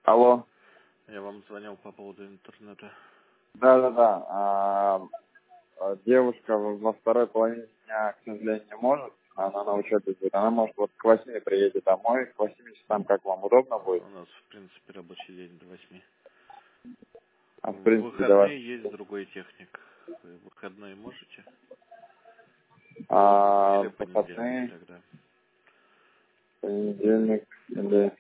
Алло. Я вам звонил по поводу интернета. Да-да-да. Девушка во второй половине дня, к сожалению, не может. Она на учебе будет. Она может вот к 8 приедет домой. К 8 часам, как вам удобно будет? У нас, в принципе, рабочий день до 8. А в В принципе, давай. выходные есть другой техник. Вы в выходные можете? Или понедельник Выходные, тогда? понедельник или...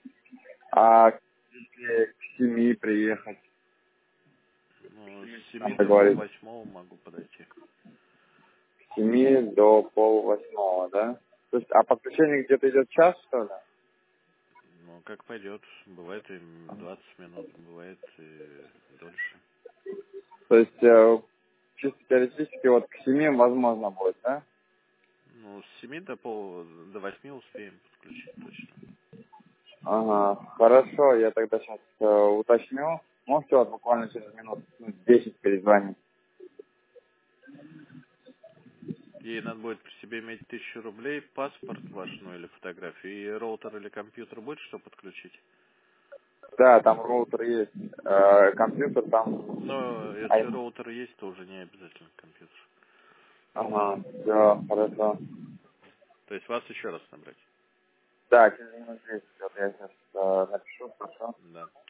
Если к 7 приехать, Ну, с там 7 до договорились. полвосьмого могу подойти. С 7 до полвосьмого, да? То есть, а подключение где-то идет час, что ли? Ну, как пойдет. Бывает и 20 минут, бывает и дольше. То есть, чисто теоретически, вот к 7 возможно будет, да? Ну, с 7 до 8 успеем подключить точно. Ага, хорошо, я тогда сейчас уточню. Можете вот буквально через минут 10 перезвонить? Ей надо будет при себе иметь 1000 рублей, паспорт ваш, ну или фотографию, и роутер или компьютер будет что подключить? Да, там роутер есть, компьютер там... Но если Ай, роутер есть, то уже не обязательно компьютер. ага, все, хорошо. То есть вас еще раз набрать. Да, через минут 10, вот я сейчас напишу, хорошо. Да.